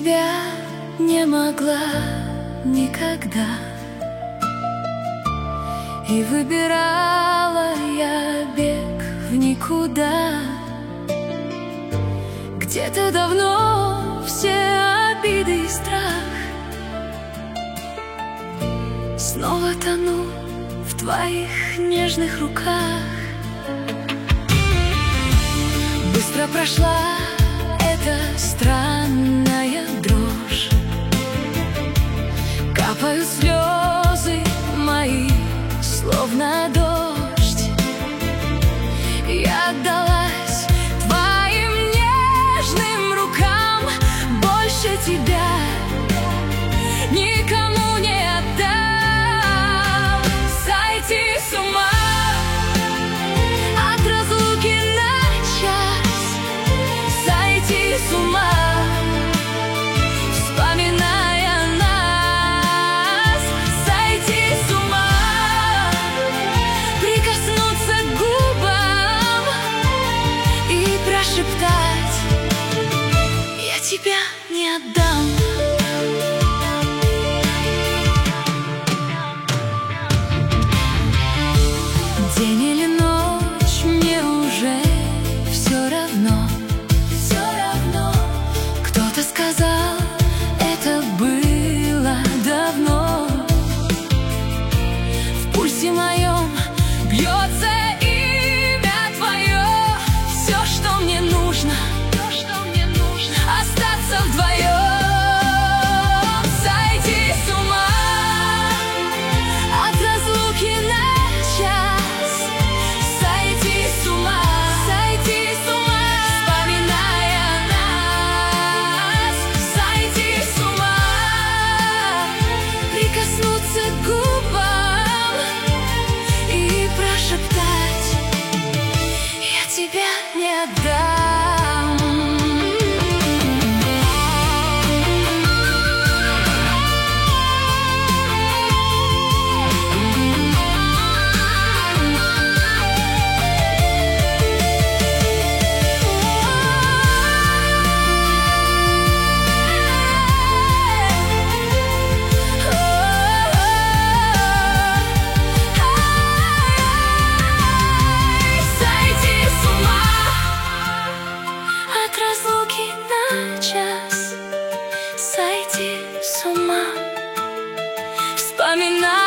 тебя не могла никогда, и выбирала я бег в никуда. Где-то давно все обиды и страх снова тону в твоих нежных руках. Быстро прошла эта странная дрожь, капают слезы мои, словно дождь. Я отдалась твоим нежным рукам, больше тебя никому не отдам. Сойти с ума от разлуки на час, сойти с ума, вспоминая нас. Сойти с ума, прикоснуться к губам и прошептать: я тебя не отдам. День или ночь, мне уже все равно. Все равно. Кто-то сказал, это было давно. В пульсе моем бьется имя твое. Все, что мне нужно, остаться вдвоем. Сойти с ума от разлуки на час, сойти с ума, вспоминая нас. Сойти с ума, прикоснуться к губам и прошептать: я тебя не отдам. Сойти с ума от разлуки на час, сойти с ума, вспоминая